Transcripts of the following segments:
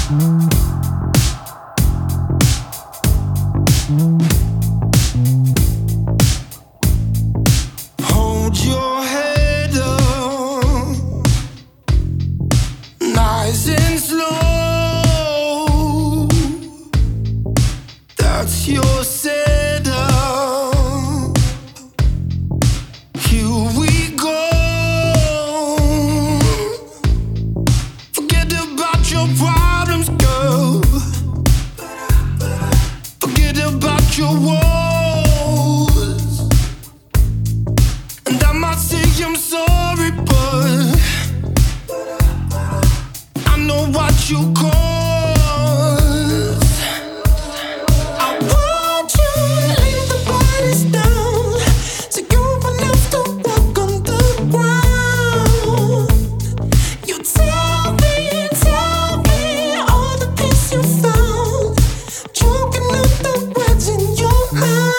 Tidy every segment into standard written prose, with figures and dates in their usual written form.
Hold your head up, nice and slow. That's your setup. Here we go. Forget about your problems, girl. Forget about your woes. And I might say I'm sorry, but I know what you cause. I want you to leave the bodies down, so you won't have to walk on the ground. You tell me all the peace you found, choking up the words in your mouth.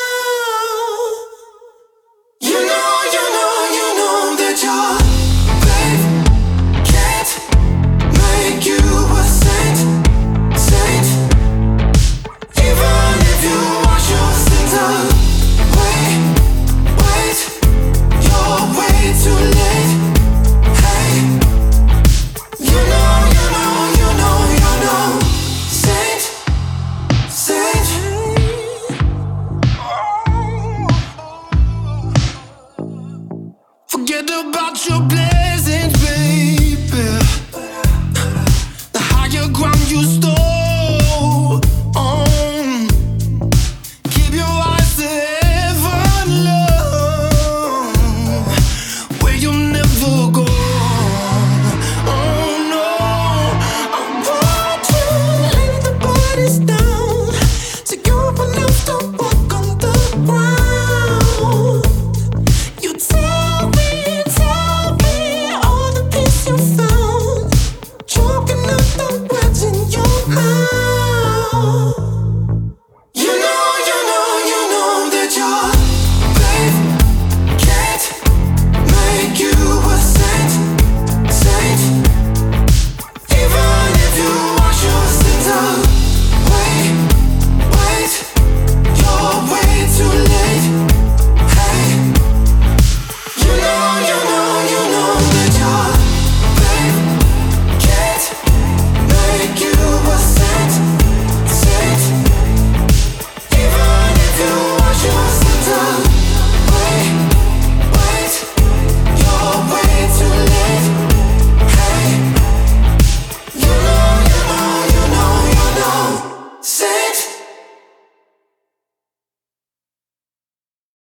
You know that your babe can't make you a saint. Even if you wash your sins away, wait, you're way too late. Hey, you know, saint. Forget about your blessings, baby. The higher ground you stole on. Keep your eyes to heaven, love, where you'll never go. Oh no, I want you to lay the bodies down, so you won't have to walk on the ground. You tell me all the peace you found, choking up the words in your mouth. You know that your babe can't make you a saint. Even if you wash your sins away, wait, you're way too late. Hey, you know that your babe can't make you a saint. Even if you wash your sins away, wait, you're way too late. Hey, you know, saint.